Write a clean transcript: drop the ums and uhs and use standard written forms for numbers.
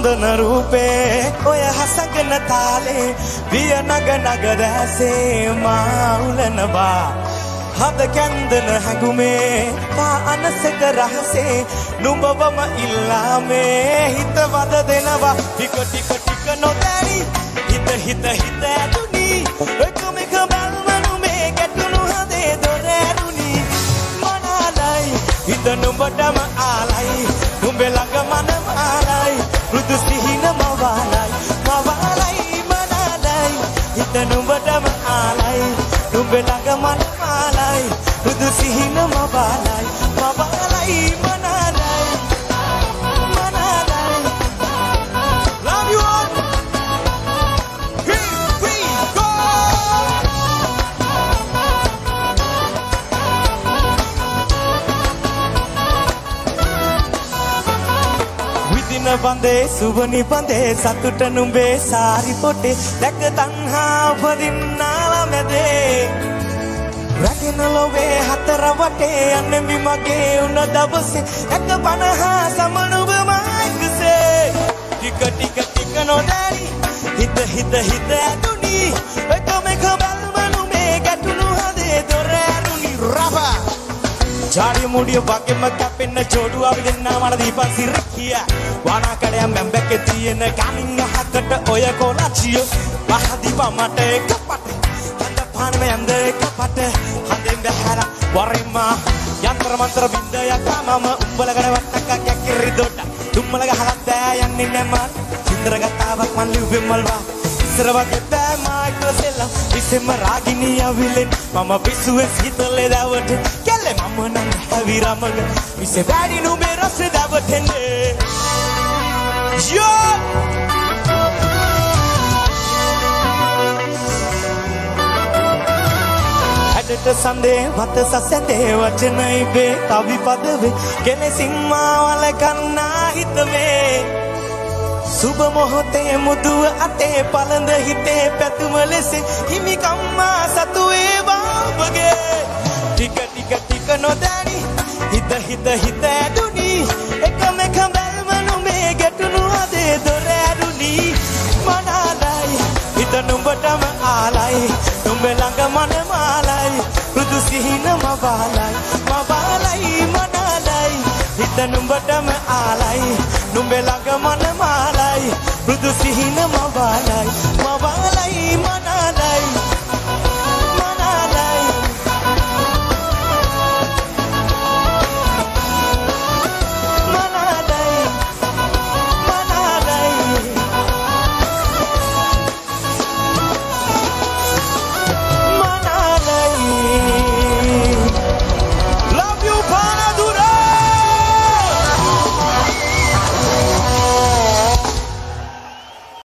වන්දන රූපේ ඔය හසගෙන තාලේ විය නග නග දැසේ මා උලනවා හද කැන්දන හැඟුමේ පා අනසක රහසේ නුඹවම ඉල්ලාමේ හිත වද දෙනවා ටික ටික ටික නොදැනි හිත හිත හිත ඇතුනි එකම එක බල්මනු මේ ගැටුණු හදේ දොර ඇරුණි මනාලයි හිත නුඹටම ආලයි නුඹේ ළඟ මනම ආලයි රුදු සිහින මවාලයි මනාලයි හිත නුඹටම ආලයි නුඹේ ළඟ මනම ආලයි රුදු සිහින මවාලයි මනාලයි love you all බඳේ සුවනි බඳේ සතුට නුඹේ සාරි පොටේ දැක තණ්හා උපදින්නාලා මැදේ රැගෙන ලොවේ හතර වටේ යන්නේ මගේ උන දවසේ එක 50 සමනුව මායිකසේ ටික ටික ටික නොදැනි හිත හිත හිත ඇතුනි එකම එක බල්මනු මේ ගැටුණු හදේ දොර ඇරුණි රබා ජාඩිය මුඩිය වගේම කැපෙන්න ජෝඩු අවිදෙන්නා මන දීපන් සිරිකිය වානා කඩයන් බැම්බැක්කේ තියෙන ගමින් අහකට ඔය කොලචිය වහදීප මට එකපට හඳ පානම යන්ද එකපට හඳෙන් බහැර වරිම යන්ත්‍ර මන්ත්‍ර බින්දයක් මම උඹලකට වට්ටක් යකිරි දොඩ තුම්මල ගහලත් බෑ යන්නේ නැමල් චිත්‍ර ගතාවක් මන් ලිව්වෙ මල්වා ඉස්සර වගේ බෑ මායික සෙල්ලම් ඉස්සෙම රාගිනී අවිලෙන් මම පිස්සුවේ හිතලේ දවට කැලේ මම නම් හැවිරමග මිසේ වැඩි නුඹේ රස දවටෙන්නේ Yo! ඇඩට සඳේ වත සසැදේ වචනයි බේ කවි පදවේ කෙලෙසින්මාවල කන්නා හිතවේ සුබ මොහොතේ මුදුව අතේ පළඳ හිතේ පැතුම ලෙස හිමිකම්මා සතු වේවා ඔබගේ ටික ටික ටික නොදැනි හිත හිත හිත ඇදුනි එකම එක බැල්මනු මේ ගැටුණු හදේ දොර ඇරුණි මනාලයි හිත නුඹටම ආලයි නුඹ ළඟ මනම ආලයි රුදු සිහින මවාලයි මනාලයි හිත නුඹටම ආලයි නුඹ ළඟ මනම ආලයි රුදු සිහින මවාලයි